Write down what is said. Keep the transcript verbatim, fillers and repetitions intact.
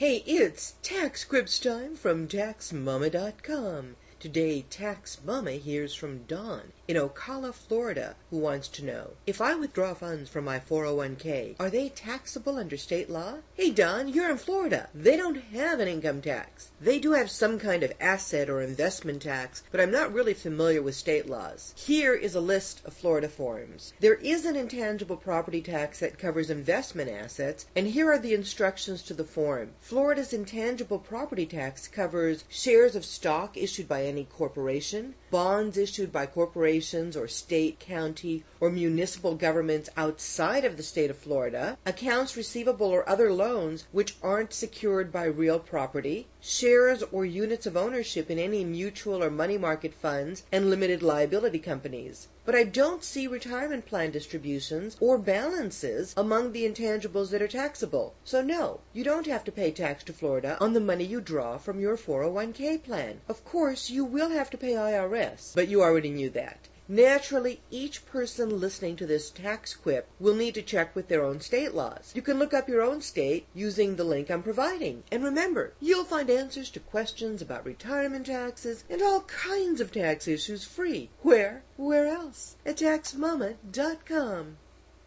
Hey, it's Tax Quips time from Tax Mama dot com. Today, Tax Mama hears from Don in Ocala, Florida, who wants to know, if I withdraw funds from my four oh one k, are they taxable under state law? Hey, Don, you're in Florida. They don't have an income tax. They do have some kind of asset or investment tax, but I'm not really familiar with state laws. Here is a list of Florida forms. There is an intangible property tax that covers investment assets, and here are the instructions to the form. Florida's intangible property tax covers shares of stock issued by any corporation, bonds issued by corporations or state, county, or municipal governments outside of the state of Florida, accounts receivable or other loans which aren't secured by real property, shares or units of ownership in any mutual or money market funds, and limited liability companies. But I don't see retirement plan distributions or balances among the intangibles that are taxable. So no, you don't have to pay tax to Florida on the money you draw from your four oh one k plan. Of course, you will have to pay I R S, but you already knew that. Naturally, each person listening to this tax quip will need to check with their own state laws. You can look up your own state using the link I'm providing. And remember, you'll find answers to questions about retirement taxes and all kinds of tax issues free. Where? Where else? At Tax Mama dot com.